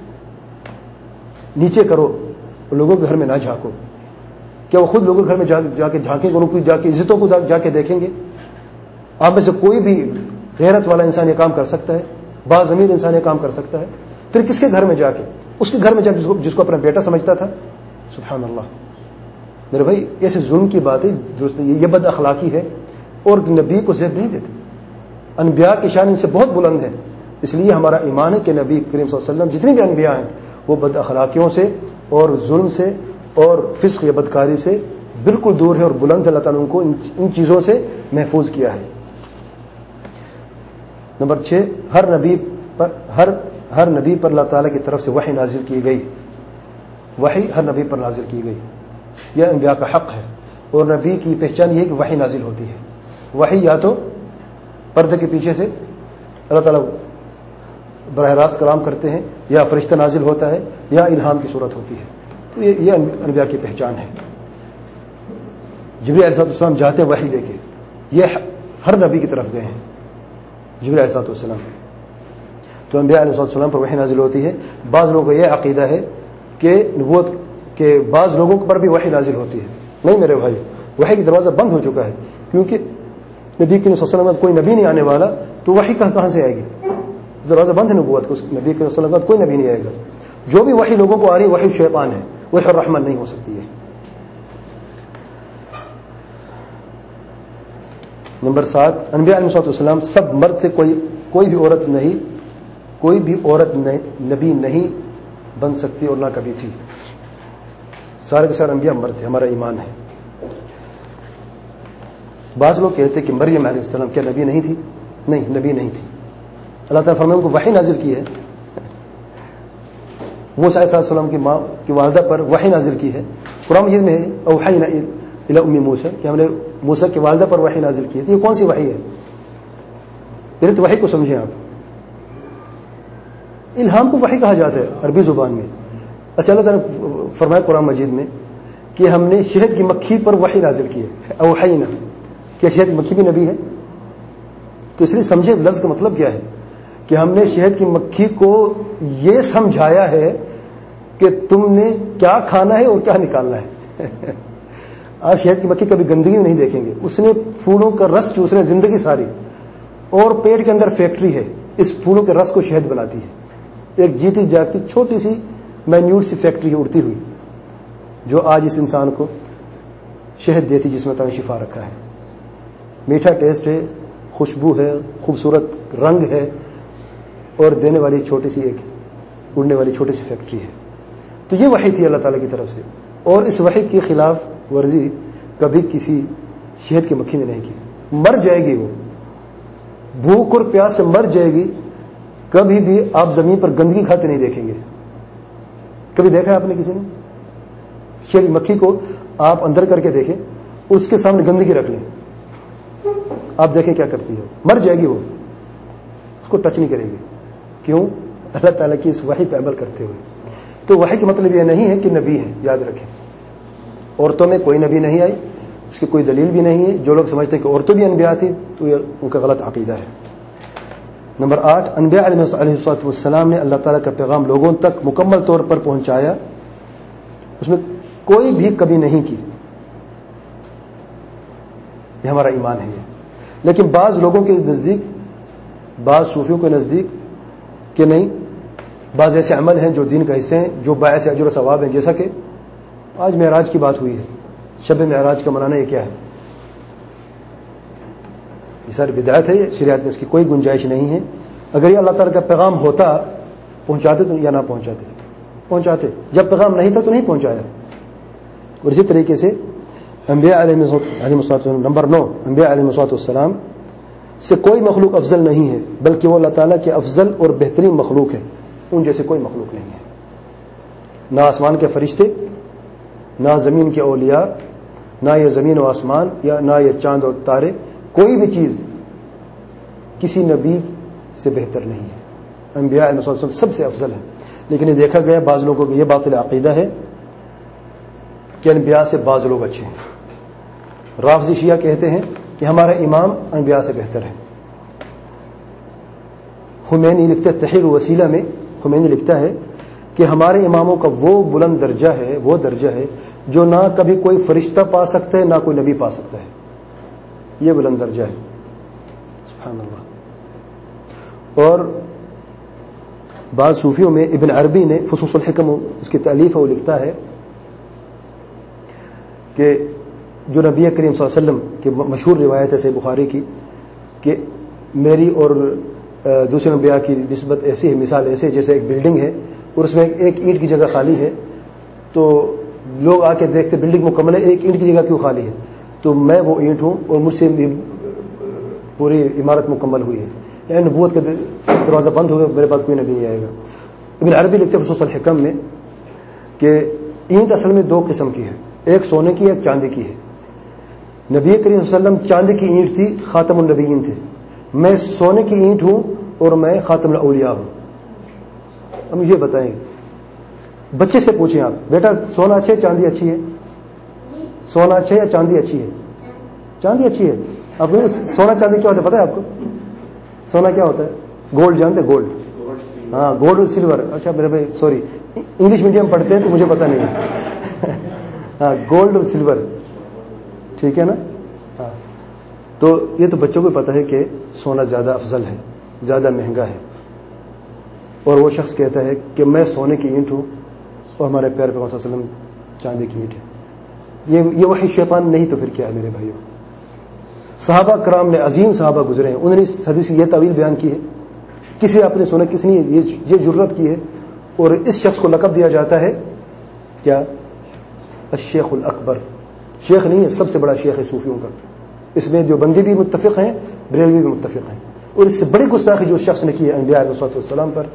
نیچے کرو, لوگوں کے گھر میں نہ جھانکو, کیا وہ خود لوگوں کے گھر میں جا کے جھانکیں گے, ان کی جا کے عزتوں کو جا کے دیکھیں گے؟ آپ میں سے کوئی بھی غیرت والا انسان یہ کام کر سکتا ہے, باضمیر انسان یہ کام کر سکتا ہے. پھر کس کے گھر میں جا کے؟ اس کے گھر میں جا کے جس کو اپنا بیٹا سمجھتا تھا. سبحان اللہ. میرے بھائی, ایسے ظلم کی بات ہے درست نہیں, یہ بد اخلاقی ہے اور نبی کو زیب نہیں دیتے. انبیاء کی شان ان سے بہت بلند ہے. اس لیے ہمارا ایمان ہے کہ نبی کریم صلی اللہ علیہ وسلم جتنے بھی انبیاء ہیں وہ بد اخلاقیوں سے اور ظلم سے اور فسق یا بدکاری سے بالکل دور ہے, اور بلند اللہ تعالیٰ نے ان کو ان چیزوں سے محفوظ کیا ہے. نمبر 6, ہر نبی پر اللہ تعالیٰ کی طرف سے وحی نازل کی گئی. وحی ہر نبی پر نازل کی گئی, یہ انبیاء کا حق ہے. اور نبی کی پہچان یہ ہے کہ وحی نازل ہوتی ہے. وحی یا تو پردے کے پیچھے سے اللہ تعالیٰ براہ راست کلام کرتے ہیں, یا فرشتہ نازل ہوتا ہے, یا الہام کی صورت ہوتی ہے. تو یہ انبیاء کی پہچان ہے. جبریل علیہ السلام جاتے ہیں وحی لے کے, یہ ہر نبی کی طرف گئے ہیں جبریل علیہ السلام. تو انبیاء علیہ السلام پر وحی نازل ہوتی ہے. بعض لوگوں کا یہ عقیدہ ہے کہ نبوت کے بعض لوگوں پر بھی وحی نازل ہوتی ہے. نہیں میرے بھائی, وحی کی دروازہ بند ہو چکا ہے, کیونکہ نبی کریم صلی اللہ علیہ وسلم کوئی نبی نہیں آنے والا, تو وحی کہاں سے آئے گی؟ دروازہ بند ہے نبوت کو. نبی کریم صلی اللہ علیہ وسلم کوئی نبی نہیں آئے گا. جو بھی وحی لوگوں کو آ رہی ہے وحی شیطان ہے, وحی الرحمن نہیں ہو سکتی ہے. نمبر 7, انبیاء علیہ السلام سب مرد تھے, کوئی بھی عورت نہیں, کوئی بھی عورت نبی نہیں بن سکتی اور نہ کبھی تھی. سارے کے سارے انبیاء مرد تھے, ہمارا ایمان ہے. بعض لوگ کہتے ہیں کہ مریم علیہ السلام کیا نبی نہیں تھی؟ نہیں, نبی نہیں تھی. اللہ تعالیٰ فرمائے ان کو وحی نازل کی ہے. موسیٰ علیہ السلام کی ماں کی والدہ پر وحی نازل کی ہے. قرآن مجید میں ہے اوحینا الی ام موسیٰ, کہ ہم نے موسیٰ کی والدہ پر وحی نازل کی ہے. تو یہ کون سی وحی ہے؟ پھر تو وحی کو سمجھیں آپ. الہام کو وحی کہا جاتا ہے عربی زبان میں. اچھا, اللہ تعالیٰ نے فرمایا قرآن مجید میں کہ ہم نے شہد کی مکھی پر وحی نازل کی ہے. اوحینا, کیا شہد کی مکھی بھی نبی ہے؟ تو اس لیے سمجھے لفظ کا مطلب کیا ہے, کہ ہم نے شہد کی مکھی کو یہ سمجھایا ہے کہ تم نے کیا کھانا ہے اور کیا نکالنا ہے. آپ شہد کی مکھی کبھی گندگی میں نہیں دیکھیں گے. اس نے پھولوں کا رس چوس رہے ہیں زندگی ساری, اور پیٹ کے اندر فیکٹری ہے, اس پھولوں کے رس کو شہد بناتی ہے. ایک جیتی جاگتی چھوٹی سی مائنیوٹ سی فیکٹری ہے اڑتی ہوئی, جو آج اس انسان کو شہد دیتی, جس میں تعالیٰ شفا رکھا ہے. میٹھا ٹیسٹ ہے, خوشبو ہے, خوبصورت رنگ ہے, اور دینے والی چھوٹی سی ایک اڑنے والی چھوٹی سی فیکٹری ہے. تو یہ وحی تھی اللہ تعالیٰ کی طرف سے, اور اس وحی کی خلاف ورزی کبھی کسی شہد کی مکھی نے نہیں کی. مر جائے گی وہ, بھوک اور پیاس سے مر جائے گی. کبھی بھی آپ زمین پر گندگی کھاتے نہیں دیکھیں گے. کبھی دیکھا ہے آپ نے کسی نے؟ شہد کی مکھی کو آپ اندر کر کے دیکھیں, اس کے سامنے گندگی رکھ لیں, آپ دیکھیں کیا کرتی ہے. مر جائے گی وہ, اس کو ٹچ نہیں کرے گی. کیوں؟ اللہ تعالیٰ کی اس وحی پہ عمل کرتے ہوئے. تو وحی کا مطلب یہ نہیں ہے کہ نبی ہے, یاد رکھیں. عورتوں میں کوئی نبی نہیں آئی, اس کی کوئی دلیل بھی نہیں ہے. جو لوگ سمجھتے ہیں کہ عورتوں بھی انبیاء تھی, تو یہ ان کا غلط عقیدہ ہے. نمبر 8, انبیاء علیہ السلام نے اللہ تعالیٰ کا پیغام لوگوں تک مکمل طور پر پہنچایا, اس میں کوئی بھی کمی نہیں کی. یہ ہمارا ایمان ہے. لیکن بعض لوگوں کے نزدیک, بعض صوفیوں کے نزدیک کہ نہیں, بعض ایسے عمل ہیں جو دین کا حصے ہیں, جو باعث اجر و ثواب ہیں. جیسا کہ آج معراج کی بات ہوئی ہے, شب معراج کا منانا یہ کیا ہے؟ یہ ساری بدعت ہے, شریعت میں اس کی کوئی گنجائش نہیں ہے. اگر یہ اللہ تعالیٰ کا پیغام ہوتا, پہنچاتے تو یا نہ پہنچاتے؟ پہنچاتے. جب پیغام نہیں تھا تو نہیں پہنچایا. اور اسی طریقے سے انبیاء علیہ السلام, نمبر 9, انبیاء علیہ السلام سے کوئی مخلوق افضل نہیں ہے, بلکہ وہ اللہ تعالیٰ کے افضل اور بہترین مخلوق ہے. ان جیسے کوئی مخلوق نہیں ہے. نہ آسمان کے فرشتے, نہ زمین کے اولیاء, نہ یہ زمین و آسمان, یا نہ یہ چاند اور تارے, کوئی بھی چیز کسی نبی سے بہتر نہیں ہے. انبیاء علیہ السلام سب سے افضل ہے. لیکن یہ دیکھا گیا بعض لوگوں کو یہ باطل عقیدہ ہے کہ انبیاء سے بعض لوگ اچھے ہیں. رافضی شیعہ کہتے ہیں کہ ہمارا امام انبیاء سے بہتر ہے. خمینی لکھتے تحریر وسیلہ میں خمینی لکھتا ہے کہ ہمارے اماموں کا وہ بلند درجہ ہے، وہ درجہ ہے جو نہ کبھی کوئی فرشتہ پا سکتا ہے نہ کوئی نبی پا سکتا ہے. یہ بلند درجہ ہے. سبحان اللہ. اور بعض صوفیوں میں ابن عربی نے فصوص الحکم اس کی تالیف ہے، وہ لکھتا ہے کہ جو نبی کریم صلی اللہ علیہ وسلم کی مشہور روایت ہے صحیح بخاری کی کہ میری اور دوسرے انبیاء کی نسبت ایسی ہے، مثال ایسے جیسے ایک بلڈنگ ہے اور اس میں ایک اینٹ کی جگہ خالی ہے، تو لوگ آ کے دیکھتے بلڈنگ مکمل ہے، ایک اینٹ کی جگہ کیوں خالی ہے؟ تو میں وہ اینٹ ہوں اور مجھ سے پوری عمارت مکمل ہوئی ہے. یعنی نبوت کا دروازہ بند ہو گیا، میرے پاس کوئی نبی نہیں آئے گا. ابن عربی لکھتے ہیں فصوص الحکم میں کہ اینٹ اصل میں دو قسم کی ہے، ایک سونے کی ایک چاندی کی ہے. نبی کریم صلی اللہ علیہ وسلم چاندی کی اینٹ تھی، خاتم النبیین تھے. میں سونے کی اینٹ ہوں اور میں خاتم الاولیاء ہوں. اب یہ بتائیں، بچے سے پوچھیں آپ، بیٹا سونا اچھا ہے چاندی اچھی ہے؟ سونا اچھا ہے یا چاندی اچھی ہے؟ چاندی اچھی ہے. آپ کو سونا چاندی کیا ہوتا ہے پتا ہے آپ کو؟ سونا کیا ہوتا ہے؟ گولڈ جانتے ہیں؟ گولڈ، ہاں گولڈ اور سلور. اچھا میرے بھائی سوری انگلش میڈیم پڑھتے ہیں تو مجھے پتا نہیں ہے. ہاں گولڈ اور سلور، ٹھیک ہے نا. ہاں تو یہ تو بچوں کو پتا ہے کہ سونا زیادہ افضل ہے، زیادہ مہنگا ہے. اور وہ شخص کہتا ہے کہ میں سونے کی اینٹ ہوں اور ہمارے پیارے پیغمبر صلی اللہ علیہ وسلم چاندی کی اینٹ ہے. یہ وحی شیطان نہیں تو پھر کیا ہے میرے بھائیوں؟ صحابہ کرام نے، عظیم صحابہ گزرے ہیں، انہوں نے اس حدیث کی یہ تعویل بیان کی ہے. کسی آپ نے سنا، کسی نے یہ جرت کی ہے. اور اس شخص کو لقب دیا جاتا ہے کیا؟ الشیخ الاکبر. شیخ نہیں ہے، سب سے بڑا شیخ ہے صوفیوں کا. اس میں دیوبندی بھی متفق ہیں، بریلوی بھی متفق ہیں. اور اس سے بڑی گستاخی جو اس شخص نے کی ہے انبیاء علیہ السلام پر،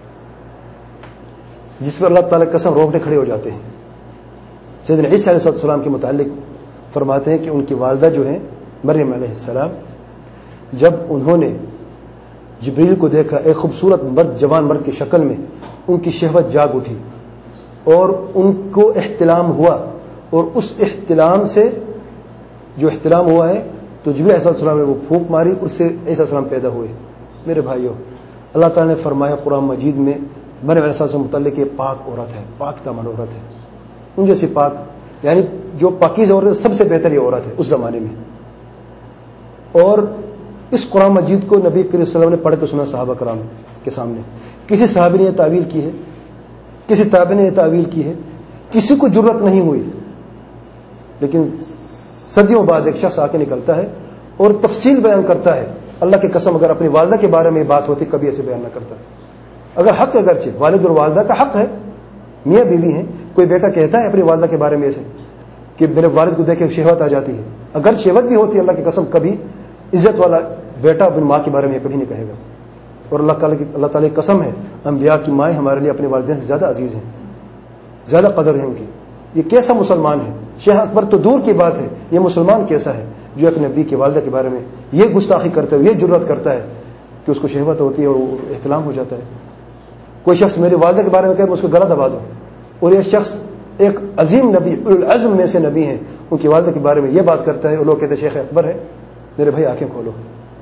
جس پر اللہ تعالیٰ قسم روکنے کھڑے ہو جاتے ہیں. سیدنا عیسیٰ علیہ السلام کے متعلق فرماتے ہیں کہ ان کی والدہ جو ہیں مریم علیہ السلام، جب انہوں نے جبریل کو دیکھا ایک خوبصورت مرد، جوان مرد کی شکل میں، ان کی شہوت جاگ اٹھی اور ان کو احتلام ہوا. اور اس احتلام سے جو احتلام ہوا ہے تو جبریل علیہ السلام نے وہ پھونک ماری، اس سے عیسیٰ علیہ السلام پیدا ہوئے. میرے بھائیوں، اللہ تعالیٰ نے فرمایا قرآن مجید میں مریم علیہ السلام متعلق یہ پاک عورت ہے، پاک دامن عورت ہے. ان جیسی پاک، یعنی جو پاکیزہ عورت ہے سب سے بہتر یہ عورت ہے اس زمانے میں. اور اس قرآن مجید کو نبی کریم صلی اللہ علیہ وسلم نے پڑھ کے سنا صحابہ کرام کے سامنے. کسی صحابی نے یہ تعویل کی ہے، کسی تابعی نے یہ تعویل کی ہے، کسی کو جرت نہیں ہوئی. لیکن صدیوں بعد ایک شخص آ کے نکلتا ہے اور تفصیل بیان کرتا ہے. اللہ کی قسم اگر اپنی والدہ کے بارے میں بات ہوتی کبھی ایسے بیان نہ کرتا. اگر حق ہے، اگرچہ والد اور والدہ کا حق ہے، میاں بیوی ہیں، کوئی بیٹا کہتا ہے اپنی والدہ کے بارے میں ایسے کہ میرے والد کو دیکھ کے شہوت آ جاتی ہے، اگر شہوت بھی ہوتی ہے اللہ کی قسم کبھی عزت والا بیٹا اپنی ماں کے بارے میں کبھی نہیں کہے گا. اور اللہ تعالیٰ کی قسم ہے انبیاء کی مائیں ہمارے لیے اپنے والدین سے زیادہ عزیز ہیں، زیادہ قدر ہے ان کی. یہ کیسا مسلمان ہے؟ شیخ اکبر تو دور کی بات ہے، یہ مسلمان کیسا ہے جو ایک نبی کی والدہ کے بارے میں یہ گستاخی کرتا ہے، یہ جرت کرتا ہے کہ اس کو شہوت ہوتی ہے اور احتلام ہو جاتا ہے. کوئی شخص میری والدہ کے بارے میں کہے میں اس کو گلا دبا دوں. اور یہ شخص ایک عظیم نبی، العزم میں سے نبی ہیں، ان کی والدہ کے بارے میں یہ بات کرتا ہے اور لوگ کہتے ہیں شیخ اکبر ہے. میرے بھائی آنکھیں کھولو،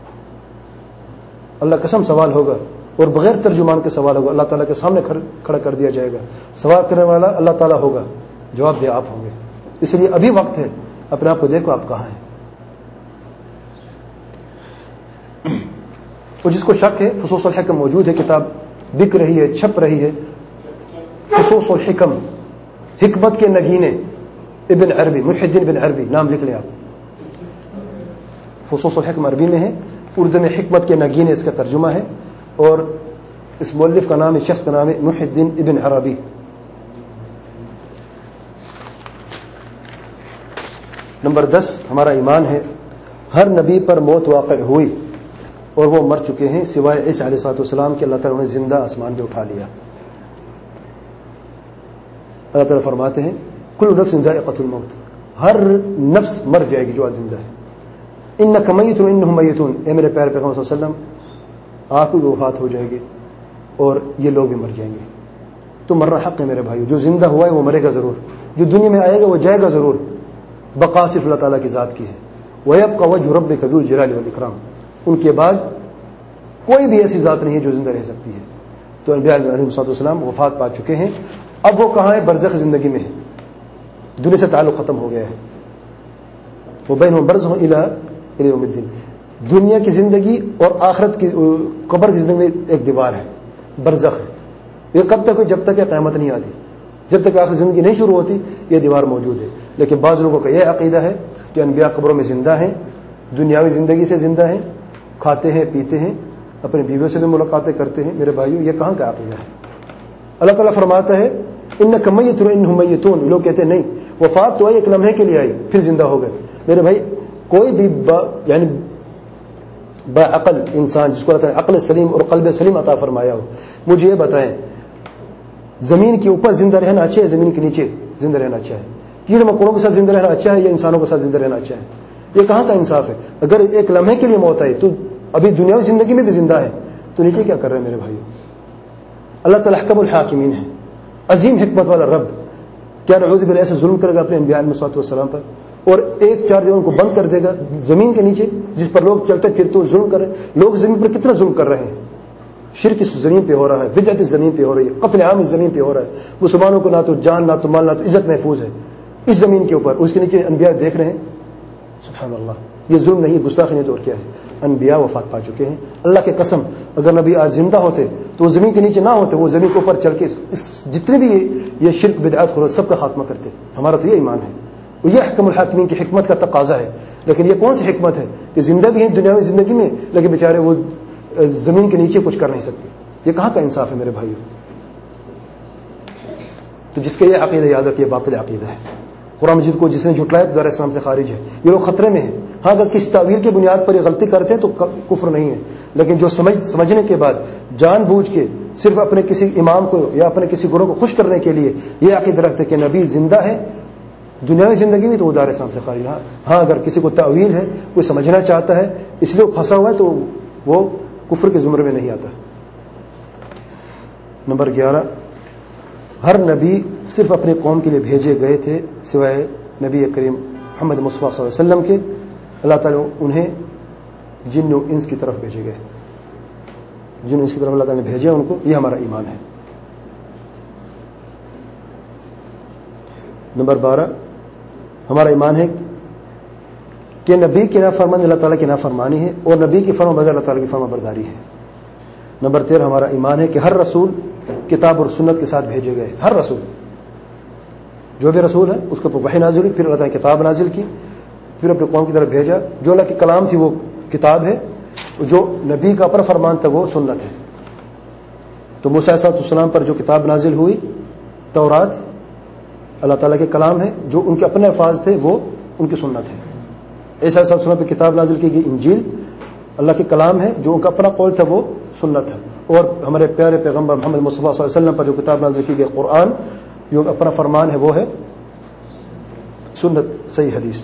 اللہ قسم سوال ہوگا اور بغیر ترجمان کے سوال ہوگا. اللہ تعالیٰ کے سامنے کھڑا کر دیا جائے گا. سوال کرنے والا اللہ تعالیٰ ہوگا، جواب دے آپ ہوں گے. اس لیے ابھی وقت ہے، اپنے آپ کو دیکھو آپ کہاں ہیں. اور جس کو شک ہے فصوص الحکم موجود ہے، کتاب بک رہی ہے، چھپ رہی ہے. فصوص الحکم، حکمت کے نگینے، ابن عربی، محی الدین ابن عربی، نام لکھ لیں آپ. فصوص الحکم عربی میں ہے، اردو میں حکمت کے نگینے اس کا ترجمہ ہے. اور اس مؤلف کا نام، اس شخص کا نام ہے محی الدین ابن عربی. نمبر 10 ہمارا ایمان ہے ہر نبی پر موت واقع ہوئی اور وہ مر چکے ہیں سوائے عیسیٰ علیہ السلام کے. اللہ تعالیٰ نے زندہ آسمان پہ اٹھا لیا. اللہ تعالیٰ فرماتے ہیں کل نفس ذائقۃ الموت، ہر نفس مر جائے گی جو آج زندہ ہے. انک میت وانہم میتون، اے میرے پیارے پیغمبر صلی اللہ علیہ وسلم آپ کی وفات ہو جائے گی اور یہ لوگ بھی مر جائیں گے. تو مرنا حق ہے میرے بھائیو. جو زندہ ہوا ہے وہ مرے گا ضرور, جو دنیا میں آئے گا وہ جائے گا ضرور. بقا صرف اللہ تعالیٰ کی ذات کی ہے. وَيَبْقَى وَجْهُ رَبِّكَ ذُو الْجَلَالِ وَالْإِكْرَامِ. ان کے بعد کوئی بھی ایسی ذات نہیں ہے جو زندہ رہ سکتی ہے. تو انبیاء علیہ السلام وفات پا چکے ہیں. اب وہ کہاں ہے؟ برزخ زندگی میں ہے. دنیا سے تعلق ختم ہو گیا ہے. وَبَيْنَهُمْ بَرْزَخٌ إِلَى يَوْمِ الدِّينِ. دنیا کی زندگی اور آخرت کی قبر کی زندگی میں ایک دیوار ہے, برزخ ہے. یہ کب تک ہے؟ جب تک کہ قیامت نہیں آتی, جب تک آخر زندگی نہیں شروع ہوتی یہ دیوار موجود ہے. لیکن بعض لوگوں کا یہ عقیدہ ہے کہ انبیاء قبروں میں زندہ ہیں, دنیاوی زندگی سے زندہ ہیں, کھاتے ہیں پیتے ہیں, اپنے بیویوں سے بھی ملاقاتیں کرتے ہیں. میرے بھائیوں یہ کہاں کا عقیدہ ہے؟ اللہ تعالیٰ فرماتا ہے انک میت وانہم میتون. لوگ کہتے ہیں نہیں, وفات تو آئی ایک لمحے کے لیے آئی پھر زندہ ہو گئے. میرے بھائی کوئی بھی یعنی باعقل انسان جس کو اللہ تعالیٰ نے عقل سلیم اور قلب سلیم عطا فرمایا ہو, مجھے یہ بتائیں زمین کے اوپر زندہ رہنا اچھا ہے, زمین کے نیچے زندہ رہنا اچھا ہے؟ کیڑے مکوڑوں کے ساتھ زندہ رہنا اچھا ہے یا انسانوں کے ساتھ زندہ رہنا اچھا ہے؟ یہ کہاں کا انصاف ہے؟ اگر ایک لمحے کے لیے موت آئی تو ابھی دنیاوی زندگی میں بھی زندہ ہے, تو نیچے کیا کر رہے ہیں میرے بھائیو؟ اللہ تعالیٰ حکم الحاکمین ہے, عظیم حکمت والا رب. کیا نعوذ باللہ ایسے ظلم کرے گا اپنے انبیاء علیہ السلام پر اور ایک چار جگہوں کو بند کر دے گا زمین کے نیچے جس پر لوگ چلتے پھرتے ظلم کر رہے ہیں؟ لوگ زمین پر کتنا ظلم کر رہے ہیں. شرک اس زمین پہ ہو رہا ہے, بدعت اس زمین پہ ہو رہی ہے, قتل عام اس زمین پہ ہو رہا ہے. مسلمانوں کو نہ تو جان نہ تو مال نہ تو عزت محفوظ ہے اس زمین کے اوپر, اس کے نیچے انبیاء دیکھ رہے ہیں. سبحان اللہ, یہ ظلم نہیں, گستاخی نہیں تو اور کیا ہے؟ انبیاء وفات پا چکے ہیں. اللہ کے قسم اگر نبی آج زندہ ہوتے تو وہ زمین کے نیچے نہ ہوتے, وہ زمین کے اوپر چل کے جتنے بھی یہ شرک بدعات ہو رہا سب کا خاتمہ کرتے. ہمارا تو یہ ایمان ہے, یہ حکم الحاکمین کی حکمت کا تقاضا ہے. لیکن یہ کون سی حکمت ہے کہ زندہ بھی ہیں دنیاوی زندگی میں لیکن بیچارے وہ زمین کے نیچے کچھ کر نہیں سکتے؟ یہ کہاں کا انصاف ہے میرے بھائیو؟ تو جس کا یہ عقیدہ یاد رکھیے باطل عقیدہ ہے. قرآن مجید کو جس نے جھٹلایا تو دار اسلام سے خارج ہے. یہ لوگ خطرے میں ہیں. ہاں اگر کسی تعویل کی بنیاد پر یہ غلطی کرتے ہیں تو کفر نہیں ہے, لیکن جو سمجھنے کے بعد جان بوجھ کے صرف اپنے کسی امام کو یا اپنے کسی گروہ کو خوش کرنے کے لیے یہ عقیدہ رکھتے کہ نبی زندہ ہے دنیاوی زندگی میں, تو وہ دار اسلام سے خارج. ہاں اگر کسی کو تعویل ہے, کوئی سمجھنا چاہتا ہے اس لیے وہ پھنسا ہوا ہے, تو وہ کفر کے زمرے میں نہیں آتا. نمبر 11, ہر نبی صرف اپنے قوم کے لیے بھیجے گئے تھے سوائے نبی کریم محمد مصطفیٰ صلی اللہ علیہ وسلم کے. اللہ تعالیٰ انہیں جن و انس کی طرف بھیجے گئے, جن و انس کی طرف اللہ تعالیٰ نے بھیجا ان کو. یہ ہمارا ایمان ہے. نمبر 12, ہمارا ایمان ہے کہ نبی کی نافرمانی اللہ تعالیٰ کی نافرمانی ہے اور نبی کی فرما برداری اللہ تعالیٰ کی فرما برداری ہے. نمبر 13, ہمارا ایمان ہے کہ ہر رسول کتاب اور سنت کے ساتھ بھیجے گئے. ہر رسول, جو بھی رسول ہے اس کے اوپر وحی نازل ہوئی, پھر اللہ تعالیٰ نے کتاب نازل کی, پھر اپنے قوم کی طرف بھیجا. جو اللہ کے کلام تھی وہ کتاب ہے, جو نبی کا اپنا فرمان تھا وہ سنت ہے. تو موسیٰ علیہ السلام پر جو کتاب نازل ہوئی تورات اللہ تعالیٰ کے کلام ہے, جو ان کے اپنے الفاظ تھے وہ ان کی سنت ہے. عیسیٰ علیہ السلام پہ کتاب نازل کی گئی انجیل اللہ کے کلام ہے, جو ان کا اپنا قول تھا وہ سنت ہے. اور ہمارے پیارے پیغمبر محمد مصطفیٰ صلی اللہ علیہ وسلم پر جو کتاب نازل کی گئی قرآن, جو اپنا فرمان ہے وہ ہے سنت صحیح حدیث.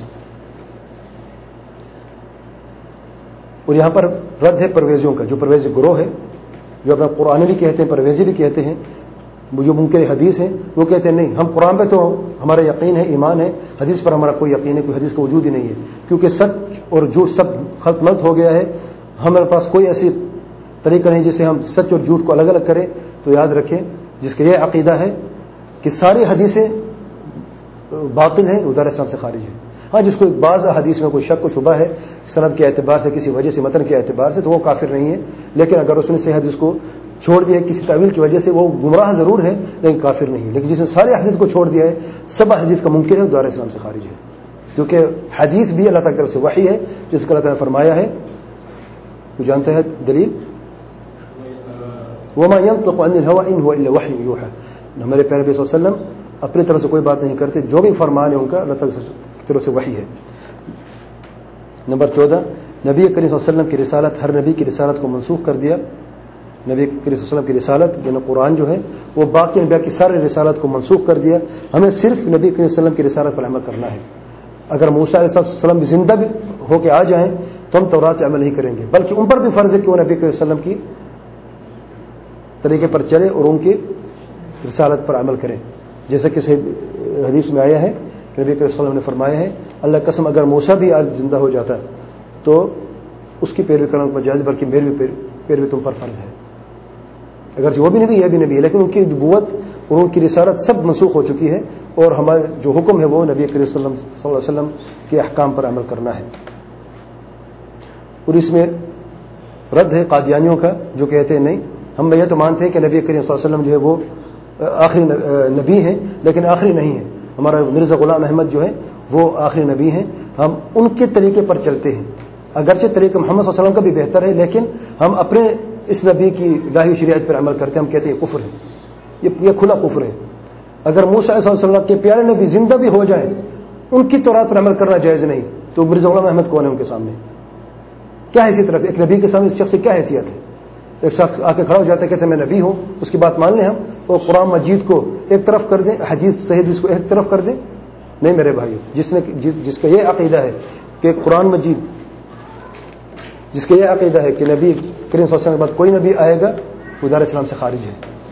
اور یہاں پر رد ہے پرویزیوں کا, جو پرویزی گروہ ہے, جو اپنا قرآن بھی کہتے ہیں پرویزی بھی کہتے ہیں, جو منکر حدیث ہیں وہ کہتے ہیں نہیں ہم قرآن پہ تو ہمارا یقین ہے, ایمان ہے, حدیث پر ہمارا کوئی یقین ہے, کوئی حدیث کا وجود ہی نہیں ہے, کیونکہ سچ اور جھوٹ سب خلط ملط ہو گیا ہے. ہمارے پاس کوئی ایسی طریقہ نہیں جسے ہم سچ اور جھوٹ کو الگ الگ کریں. تو یاد رکھیں جس کا یہ عقیدہ ہے کہ ساری حدیثیں باطل ہیں, ادار اسلام سے خارج ہے. ہاں جس کو بعض حدیث میں کوئی شک و شبہ ہے سند کے اعتبار سے, کسی وجہ سے, متن کے اعتبار سے, تو وہ کافر نہیں ہے. لیکن اگر اس نے صحیح حدیث کو چھوڑ دیا ہے کسی تعویل کی وجہ سے, وہ گمراہ ضرور ہے لیکن کافر نہیں. لیکن جس نے سارے حدیث کو چھوڑ دیا ہے, سب حدیث کا منکر ہے, ادار اسلام سے خارج ہے. کیونکہ حدیث بھی اللہ تعالی کی طرف سے وحی ہے, جس کو اللہ تعالی نے فرمایا ہے, وہ جانتے ہیں دلیل, وما ينطق عن الهوى ان هو الا وحي يوحى. ہمارے پیارے نبی صلی اللہ علیہ وسلم اپنی طرف سے کوئی بات نہیں کرتے, جو بھی فرمان ہے ان کا اللہ تعالی کی طرف سے وحی ہے. نمبر 14, نبی کریم صلی اللہ علیہ وسلم کی رسالت, ہر نبی کی رسالت کو منسوخ کر دیا. نبی کریم صلی اللہ علیہ وسلم کی رسالت یعنی قرآن جو ہے وہ باقی انبیاء کی ساری رسالت کو منسوخ کر دیا. ہمیں صرف نبی کریم صلی اللہ علیہ وسلم کی رسالت پر عمل کرنا ہے. اگر موسیٰ علیہ السلام بھی زندہ بھی ہو کے آ جائیں تو ہم تورات عمل نہیں کریں گے, بلکہ ان پر بھی فرض ہے کہ وہ نبی کریم صلی اللہ علیہ وسلم کی طریقے پر چلے اور ان کی رسالت پر عمل کریں. جیسا کہ صحیح حدیث میں آیا ہے کہ نبی کریم صلی اللہ علیہ وسلم نے فرمایا ہے اللہ قسم اگر موسیٰ بھی آج زندہ ہو جاتا تو اس کی پیروی کرنا پر جائز بلکہ میری بھی پیروی تم پر فرض ہے. اگرچہ وہ بھی نبی یہ بھی نبی ہے لیکن ان کی نبوت اور ان کی رسالت سب منسوخ ہو چکی ہے اور ہمارا جو حکم ہے وہ نبی کریم صلی اللہ علیہ وسلم کے احکام پر عمل کرنا ہے. اور اس میں رد ہے قادیانیوں کا جو کہتے ہیں نہیں ہم یہ تو مانتے ہیں کہ نبی کریم صلی اللہ علیہ وسلم جو ہے وہ آخری نبی ہیں لیکن آخری نہیں ہے. ہمارا مرزا غلام احمد جو ہے وہ آخری نبی ہیں. ہم ان کے طریقے پر چلتے ہیں اگرچہ طریقہ محمد صلی اللہ علیہ وسلم کا بھی بہتر ہے لیکن ہم اپنے اس نبی کی لاہی شریعت پر عمل کرتے ہیں. ہم کہتے ہیں یہ کفر ہے یہ کھلا کفر ہے. اگر موسیٰ علیہ السلام کے پیارے نبی زندہ بھی ہو جائیں ان کی تورات پر عمل کرنا جائز نہیں تو مرزا غلام احمد کون ہے ان کے سامنے کیا حیثیت رکھتے ایک نبی کے سامنے اس شخص کی کیا حیثیت ہے. ایک شخص آ کے کھڑا ہو جاتا ہے کہتے ہیں میں نبی ہوں اس کی بات مان لیں ہم اور قرآن مجید کو ایک طرف کر دیں حدیث صحیح حدیث کو ایک طرف کر دیں. نہیں میرے بھائیو جس کا یہ عقیدہ ہے کہ قرآن مجید جس کا یہ عقیدہ ہے کہ نبی کریم صلی اللہ علیہ وسلم کے بعد کوئی نبی آئے گا وہ دار اسلام سے خارج ہے.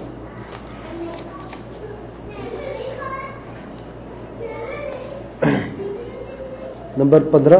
نمبر 15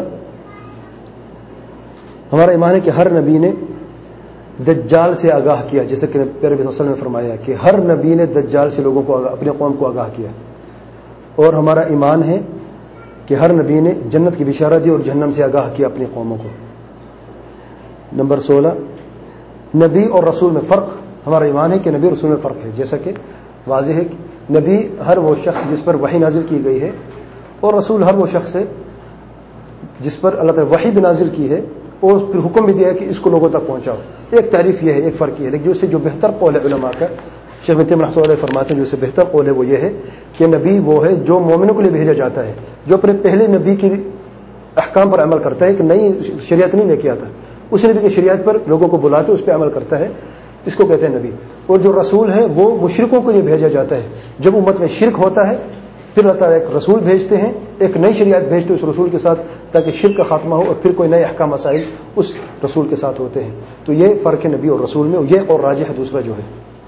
ہمارا ایمان ہے کہ ہر نبی نے دجال سے آگاہ کیا جیسے کہ پیارے نبی صلی اللہ علیہ وسلم نے فرمایا کہ ہر نبی نے دجال سے لوگوں کو اپنے قوم کو آگاہ کیا. اور ہمارا ایمان ہے کہ ہر نبی نے جنت کی بشارت دی اور جہنم سے آگاہ کیا اپنی قوموں کو. نمبر 16 نبی اور رسول میں فرق. ہمارا ایمان ہے کہ نبی اور رسول میں فرق ہے جیسا کہ واضح ہے کہ نبی ہر وہ شخص جس پر وحی نازل کی گئی ہے اور رسول ہر وہ شخص ہے جس پر اللہ تعالی وحی بھی نازل کی ہے اور پھر حکم بھی دیا ہے کہ اس کو لوگوں تک پہنچاؤ. ایک تعریف یہ ہے ایک فرق یہ ہے لیکن اس سے جو بہتر قول ہے علماء کا شیخ ابن تیمیہ رحمۃ اللہ علیہ فرماتے ہیں جو اس سے بہتر قول ہے وہ یہ ہے کہ نبی وہ ہے جو مومنوں کے لیے بھیجا جاتا ہے جو اپنے پہلے نبی کی احکام پر عمل کرتا ہے کہ نئی شریعت نہیں لے کے آتا اس نبی کی شریعت پر لوگوں کو بلاتے اس پہ عمل کرتا ہے اس کو کہتے ہیں نبی. اور جو رسول ہے وہ مشرکوں کے لیے بھیجا جاتا ہے جب امت میں شرک ہوتا ہے پھر اللہ تعالیٰ ایک رسول بھیجتے ہیں ایک نئی شریعت بھیجتے اس رسول کے ساتھ تاکہ شرک کا خاتمہ ہو اور پھر کوئی نئے احکام مسائل اس رسول کے ساتھ ہوتے ہیں. تو یہ فرق ہے نبی اور رسول میں یہ اور راجح ہے دوسرا جو ہے.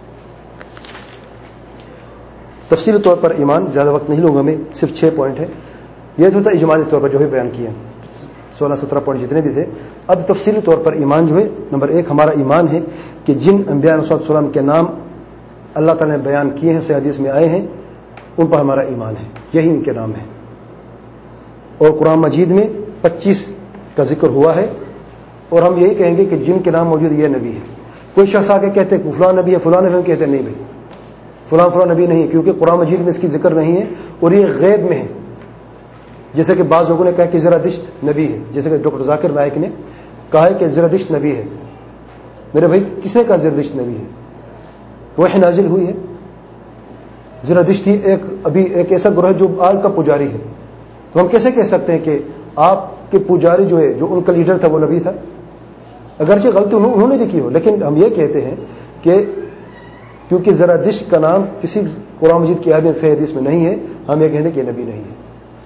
تفصیلی طور پر ایمان زیادہ وقت نہیں لوں گا میں صرف 6 پوائنٹ ہے یہ جو تھا اجمالی طور پر جو ہے بیان کیا 16-17 پوائنٹ جتنے بھی تھے. اب تفصیلی طور پر ایمان جو ہے نمبر 1 ہمارا ایمان ہے کہ جن انبیاء علیہ السلام کے نام اللہ تعالیٰ نے بیان کیے ہیں صحیح حدیث میں آئے ہیں ان پر ہمارا ایمان ہے یہی ان کے نام ہے. اور قرآن مجید میں 25 کا ذکر ہوا ہے اور ہم یہی کہیں گے کہ جن کے نام موجود یہ نبی ہے. کوئی شخص آ کے کہتے ہیں فلاں نبی ہے فلاں نبی کہتے ہیں نہیں بھائی فلاں نبی نہیں کیونکہ قرآن مجید میں اس کی ذکر نہیں ہے اور یہ غیب میں ہے. جیسے کہ بعض لوگوں نے کہا کہ زرادشت نبی ہے جیسے کہ ڈاکٹر ذاکر نائک نے کہا ہے کہ زرادشت نبی ہے. میرے بھائی کس نے کہا زرادشت نبی ہے وحی نازل ہوئی ہے. زرادشتی ابھی ایک ایسا گروہ جو آگ کا پجاری ہے تو ہم کیسے کہہ سکتے ہیں کہ آپ کے پجاری جو ہے جو ان کا لیڈر تھا وہ نبی تھا اگرچہ غلطی انہوں نے بھی کی ہو لیکن ہم یہ کہتے ہیں کہ کیونکہ زرادشت کا نام کسی قرآن مجید کی آیت صحیح حدیث میں نہیں ہے ہم یہ کہتے ہیں کہ یہ نبی نہیں ہے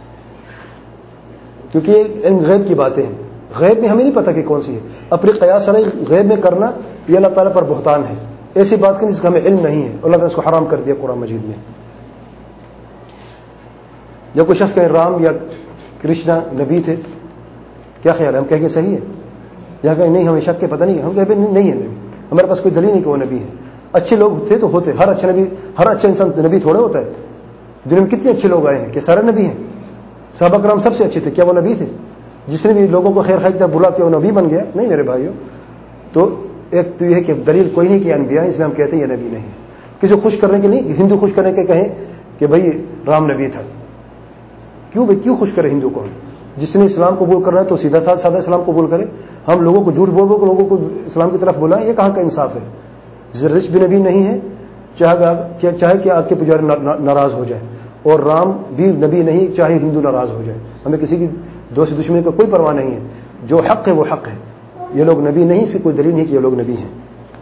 کیونکہ یہ غیب کی باتیں ہیں. غیب میں ہمیں نہیں پتا کہ کون سی ہے. اپنے قیاس غیب میں کرنا یہ اللہ تعالیٰ پر بہتان ہے. ایسی بات کی جس کا ہمیں علم نہیں ہے اللہ تعالیٰ نے اس کو حرام کر دیا قرآن مجید میں. جب کوئی شخص کہے رام یا کرشنا نبی تھے کیا خیال ہے ہم کہیں گے صحیح ہے یا کہیں نہیں ہمیں شک کے پتہ نہیں ہم کہیں نہیں ہے نبی ہمارے پاس کوئی دلیل نہیں کہ وہ نبی ہے. اچھے لوگ تھے تو ہوتے ہر اچھا نبی ہر اچھا انسان نبی تھوڑے ہوتا ہے. دنیا میں کتنے اچھے لوگ آئے ہیں کہ سارے نبی ہیں. صحابہ کرام سب سے اچھے تھے کیا وہ نبی تھے؟ جس نے بھی لوگوں کو خیر خواہ بلا کہ وہ نبی بن گیا نہیں میرے بھائیوں. تو ایک تو یہ ہے کہ دلیل کوئی نہیں کہ انبیاء اس لیے ہم کہتے ہیں یہ نبی نہیں ہے. کسی خوش کرنے کے نہیں ہندو خوش کرنے کے کہیں کہ بھائی رام نبی تھا کیوں خوش کرے ہندو کو؟ جس نے اسلام قبول کرنا ہے تو سیدھا سادہ اسلام قبول کرے. ہم لوگوں کو جھوٹ بول لوگوں کو اسلام کی طرف بلائیں یہ کہاں کا انصاف ہے؟ زرادشت بھی نبی نہیں ہے چاہے کہ آپ کے پجاری ناراض ہو جائے اور رام بھی نبی نہیں چاہے ہندو ناراض ہو جائے. ہمیں کسی کی دوست دشمنی کا کوئی پرواہ نہیں ہے. جو حق ہے وہ حق ہے. یہ لوگ نبی نہیں اس کی کوئی دلیل نہیں کہ یہ لوگ نبی ہیں.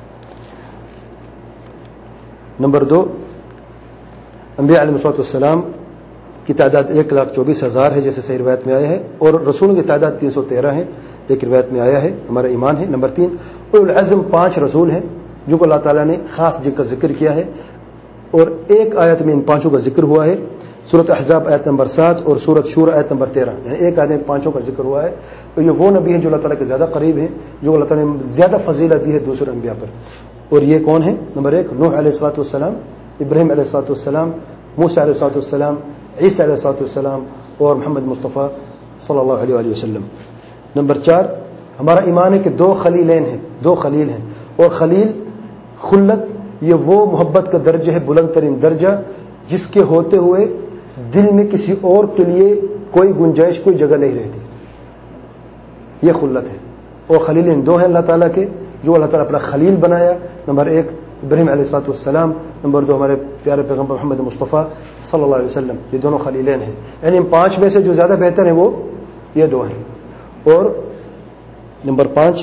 نمبر 2 انبیاء علیہ السلام کی تعداد 1,24,000 ہے جیسے صحیح روایت میں آیا ہے اور رسولوں کی تعداد 313 ہے ایک روایت میں آیا ہے. ہمارا ایمان ہے. نمبر 3 اولو العزم 5 رسول ہیں جو کہ اللہ تعالیٰ نے خاص جن کا ذکر کیا ہے، اور ایک آیت میں ان پانچوں کا ذکر ہوا ہے، سورۃ احزاب آیت نمبر 7 اور سورۃ شورى آیت نمبر 13، یعنی ایک آیت میں پانچوں کا ذکر ہوا ہے. اور یہ وہ نبی ہیں جو اللہ تعالیٰ کے زیادہ قریب ہیں، جو اللہ تعالیٰ نے زیادہ فضیلت دی ہے دوسرے انبیاء پر. اور یہ کون ہیں؟ نمبر 1 نوح علیہ الصلوۃ والسلام، ابراہیم علیہ الصلوۃ والسلام، موسیٰ علیہ الصلوۃ والسلام، عیسیٰ علیہ الصلوۃ والسلام اور محمد مصطفیٰ صلی اللہ علیہ وآلہ وسلم. نمبر 4 ہمارا ایمان ہے کہ 2 خلیلین ہیں، 2 خلیل ہیں، اور خلیل خلت یہ وہ محبت کا درجہ ہے، بلند ترین درجہ، جس کے ہوتے ہوئے دل میں کسی اور کے لیے کوئی گنجائش، کوئی جگہ نہیں رہتی. یہ خلت ہے. اور خلیلین 2 ہیں اللہ تعالیٰ کے، جو اللہ تعالیٰ اپنا خلیل بنایا. نمبر 1 ابراہیم علیہ الصلوۃ والسلام، نمبر 2 ہمارے پیارے پیغمبر محمد مصطفیٰ صلی اللہ علیہ وسلم. یہ دونوں خلیلین ہیں، یعنی ان 5 میں سے جو زیادہ بہتر ہیں وہ یہ 2 ہیں. اور نمبر 5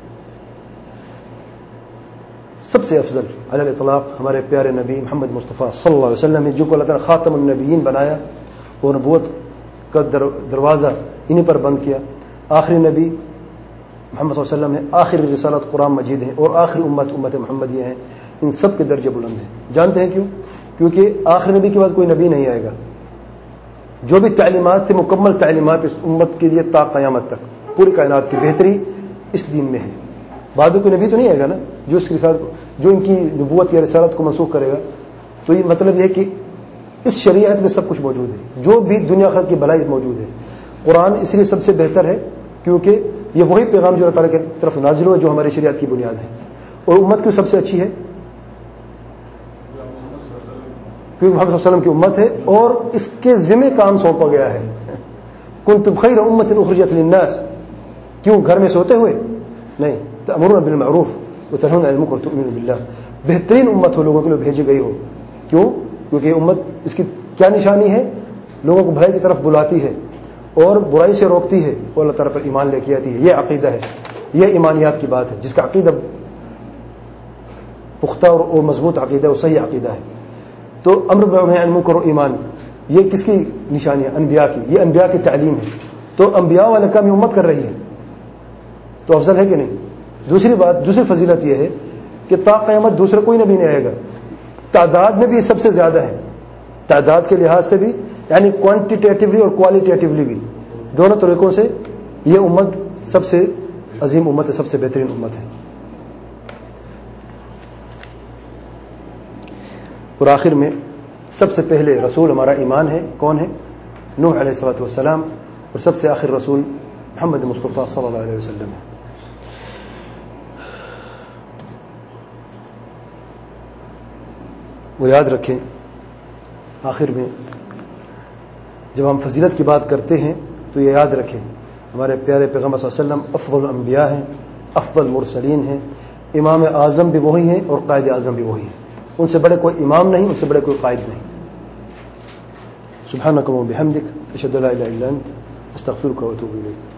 سب سے افضل علی الاطلاق ہمارے پیارے نبی محمد مصطفیٰ صلی اللہ علیہ وسلم ہے، جو کہ اللہ تعالیٰ خاتم النبیین بنایا اور نبوت کا دروازہ انہی پر بند کیا. آخری نبی محمد صلی اللہ علیہ وسلم ہے، آخری رسالت قرآن مجید ہے، اور آخری امت محمدیہ ہیں. ان سب کے درجے بلند ہیں. جانتے ہیں کیوں؟ کیونکہ آخری نبی کے بعد کوئی نبی نہیں آئے گا. جو بھی تعلیمات تھے، مکمل تعلیمات اس امت کے لیے تا قیامت تک، پوری کائنات کی بہتری اس دین میں ہے. بعد میں کوئی نبی تو نہیں آئے گا نا جو اس رسالت کو، جو ان کی نبوت یا رسالت کو منسوخ کرے گا. تو یہ مطلب یہ ہے کہ اس شریعت میں سب کچھ موجود ہے، جو بھی دنیا آخرت کی بھلائی موجود ہے. قرآن اس لیے سب سے بہتر ہے کیونکہ یہ وہی پیغام جو اللہ تعالیٰ کی طرف نازل ہوا، جو ہماری شریعت کی بنیاد ہے. اور امت کیوں سب سے اچھی ہے؟ کیونکہ محمد صلی اللہ علیہ وسلم کی امت ہے اور اس کے ذمہ کام سونپا گیا ہے. کنتم خیر امۃ اخرجت للناس. کیوں؟ گھر میں سوتے ہوئے نہیں، تأمرون بالمعروف وتنهون عن المنکر وتؤمنون باللہ. بہترین امت ہو، لوگوں کے لیے بھیجی گئی ہو. کیوں؟ کیونکہ امت اس کی کیا نشانی ہے؟ لوگوں کو بھلائی کی طرف بلاتی ہے اور برائی سے روکتی ہے اور اللہ تعالیٰ پر ایمان لے کے آتی ہے. یہ عقیدہ ہے، یہ ایمانیات کی بات ہے. جس کا عقیدہ پختہ اور مضبوط عقیدہ ہے، وہ صحیح عقیدہ ہے. تو امر بالمعروف عن المنکر و ایمان، یہ کس کی نشانی ہے؟ انبیاء کی. یہ انبیاء کی تعلیم ہے. تو انبیاء والا کام یہ امت کر رہی ہے، تو افضل ہے کہ نہیں؟ دوسری بات، دوسری فضیلت یہ ہے کہ تا قیامت دوسرا کوئی نبی نہیں آئے گا. تعداد میں بھی سب سے زیادہ ہے، تعداد کے لحاظ سے بھی، یعنی کوانٹیٹیولی اور کوالیٹیٹیولی بھی، دونوں طریقوں سے یہ امت سب سے عظیم امت ہے، سب سے بہترین امت ہے. اور آخر میں سب سے پہلے رسول ہمارا ایمان ہے، کون ہے؟ نوح علیہ الصلوۃ والسلام. اور سب سے آخر رسول محمد مصطفیٰ صلی اللہ علیہ وسلم ہے. وہ یاد رکھیں آخر میں جب ہم فضیلت کی بات کرتے ہیں تو یہ یاد رکھیں ہمارے پیارے پیغمبر صلی اللہ علیہ وسلم افضل الانبیاء ہیں، افضل مرسلین ہیں. امام اعظم بھی وہی ہیں اور قائد اعظم بھی وہی ہیں. ان سے بڑے کوئی امام نہیں، ان سے بڑے کوئی قائد نہیں. سبحانک اللہم وبحمدک اشہد ان لا الہ الا انت استغفرک واتوب الیک.